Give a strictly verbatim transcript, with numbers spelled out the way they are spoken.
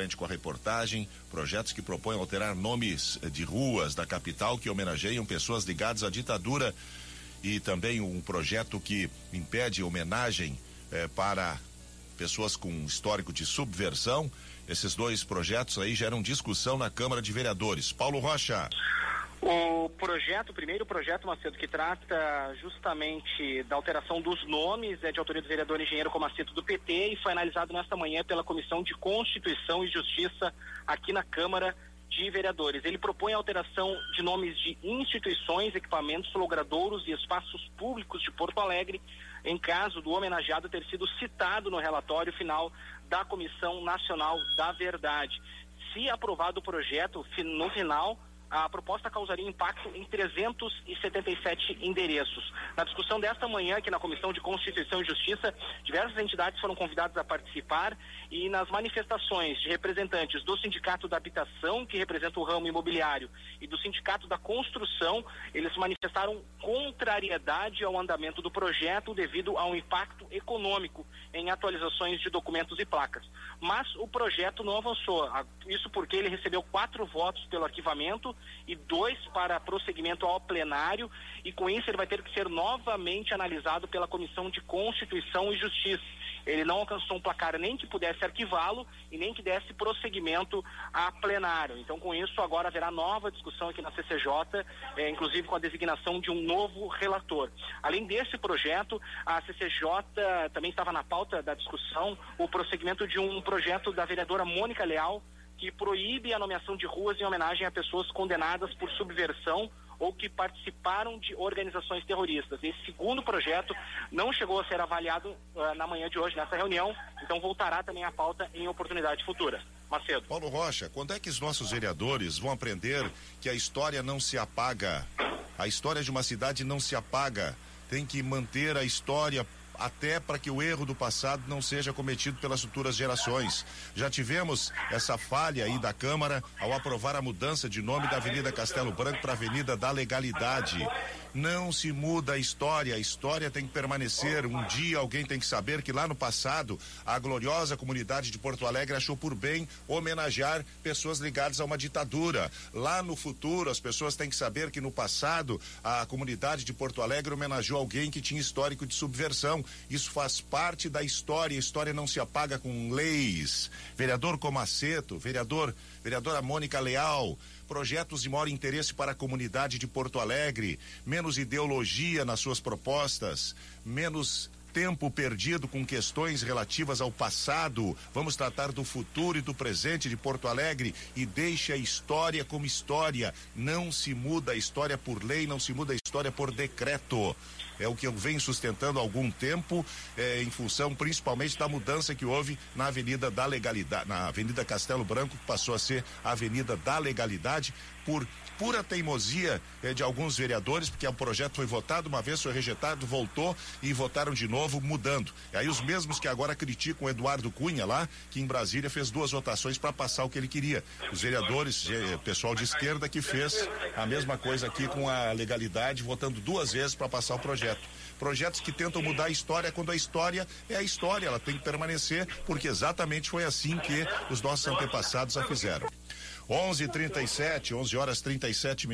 frente com a reportagem. Projetos que propõem alterar nomes de ruas da capital que homenageiam pessoas ligadas à ditadura, e também um projeto que impede homenagem eh, para pessoas com histórico de subversão. Esses dois projetos aí geram discussão na Câmara de Vereadores. Paulo Rocha. O projeto, o primeiro projeto, Macedo, que trata justamente da alteração dos nomes, é de autoria do vereador engenheiro Comaceto do P T e foi analisado nesta manhã pela Comissão de Constituição e Justiça aqui na Câmara de Vereadores. Ele propõe a alteração de nomes de instituições, equipamentos, logradouros e espaços públicos de Porto Alegre, em caso do homenageado ter sido citado no relatório final da Comissão Nacional da Verdade. Se aprovado o projeto, no final, a proposta causaria impacto em trezentos e setenta e sete endereços. Na discussão desta manhã aqui na Comissão de Constituição e Justiça, diversas entidades foram convidadas a participar, e nas manifestações de representantes do Sindicato da Habitação, que representa o ramo imobiliário, e do Sindicato da Construção, eles manifestaram contrariedade ao andamento do projeto devido ao impacto econômico em atualizações de documentos e placas. Mas o projeto não avançou, isso porque ele recebeu quatro votos pelo arquivamento e dois para prosseguimento ao plenário, e com isso ele vai ter que ser novamente analisado pela Comissão de Constituição e Justiça. Ele não alcançou um placar nem que pudesse arquivá-lo e nem que desse prosseguimento a plenário. Então, com isso, agora haverá nova discussão aqui na C C J, eh, inclusive com a designação de um novo relator. Além desse projeto, a C C J também estava na pauta da discussão o prosseguimento de um projeto da vereadora Mônica Leal, que proíbe a nomeação de ruas em homenagem a pessoas condenadas por subversão ou que participaram de organizações terroristas. Esse segundo projeto não chegou a ser avaliado uh, na manhã de hoje, nessa reunião, então voltará também à pauta em oportunidade futura. Macedo. Paulo Rocha, quando é que os nossos vereadores vão aprender que a história não se apaga? A história de uma cidade não se apaga. Tem que manter a história até para que o erro do passado não seja cometido pelas futuras gerações. Já tivemos essa falha aí da Câmara ao aprovar a mudança de nome da Avenida Castelo Branco para Avenida da Legalidade. Não se muda a história, a história tem que permanecer. Um dia alguém tem que saber que lá no passado a gloriosa comunidade de Porto Alegre achou por bem homenagear pessoas ligadas a uma ditadura. Lá no futuro as pessoas têm que saber que no passado a comunidade de Porto Alegre homenageou alguém que tinha histórico de subversão. Isso faz parte da história, a história não se apaga com leis. Vereador Comaceto, vereador, vereadora Mônica Leal, projetos de maior interesse para a comunidade de Porto Alegre, menos ideologia nas suas propostas, menos tempo perdido com questões relativas ao passado. Vamos tratar do futuro e do presente de Porto Alegre e deixe a história como história. Não se muda a história por lei, não se muda a história por decreto. É o que eu venho sustentando há algum tempo, é, em função principalmente da mudança que houve na Avenida da Legalidade, na Avenida Castelo Branco, que passou a ser a Avenida da Legalidade, por pura teimosia eh, de alguns vereadores, porque o projeto foi votado, uma vez foi rejeitado, voltou e votaram de novo, mudando. E aí os mesmos que agora criticam o Eduardo Cunha lá, que em Brasília fez duas votações para passar o que ele queria. Os vereadores, eh, pessoal de esquerda, que fez a mesma coisa aqui com a legalidade, votando duas vezes para passar o projeto. Projetos que tentam mudar a história quando a história é a história, ela tem que permanecer, porque exatamente foi assim que os nossos antepassados a fizeram. onze e trinta e sete, onze horas e trinta e sete minutos.